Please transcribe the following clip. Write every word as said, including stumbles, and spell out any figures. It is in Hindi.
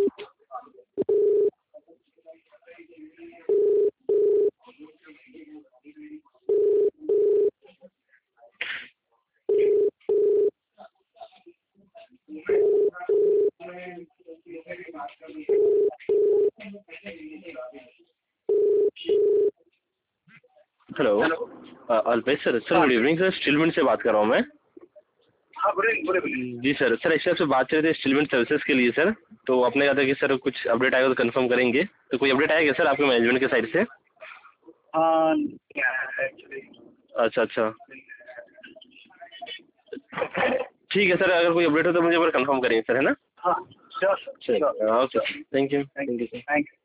Hello, Alpesh sir. Sir good evening sir, settlement से बात कर रहा हूँ मैं। हाँ बोले बोले बोले। जी सर। सर एक्चुअली आपसे बात कर रहे थे स्टीलमेंट सर्विसेज के लिए सर। तो आपने कहा था कि सर कुछ अपडेट आएगा तो कंफर्म करेंगे। तो कोई अपडेट आया क्या सर आपके मैनेजमेंट के साइड से? हाँ एक्चुअली। अच्छा अच्छा, ठीक है सर। अगर कोई अपडेट हो तो मुझे एक बार कंफर्म करेंगे सर, है ना? हाँ श्योर सर, चलिए, sure. Okay, thank you, thank you sir. Thank you.